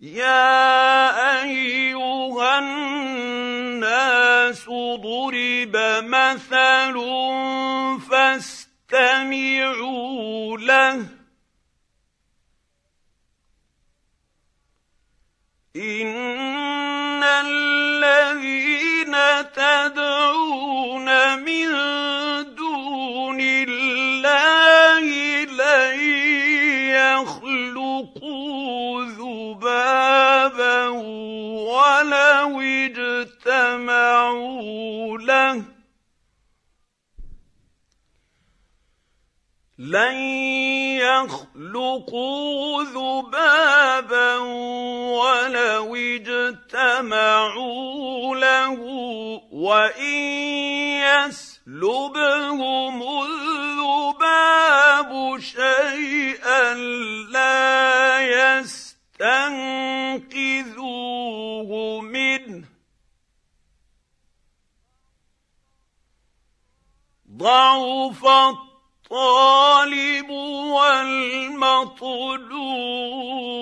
يَا أَيُّهَا النَّاسُ ضُرِبَ مَثَلٌ فَاسْتَمِعُوا لَهُ إِنَّ الَّذِينَ تَدْعُونَ مِن دُونِ اللَّهِ لَن يَخْلُقُوا ذُبَابًا وَلَوِ اجْتَمَعُوا لَهُ لَن يَخْلُقُوا ذُبَابًا وَلَوِ اجْتَمَعُوا لَهُ وَإِن يَسْلُبْهُمُ الذُّبَابُ شَيْئًا لَّا يَسْتَنقِذُوهُ مِنْهُ ضَعُفَ الطَّالِبُ وَالْمَطْلُوبُ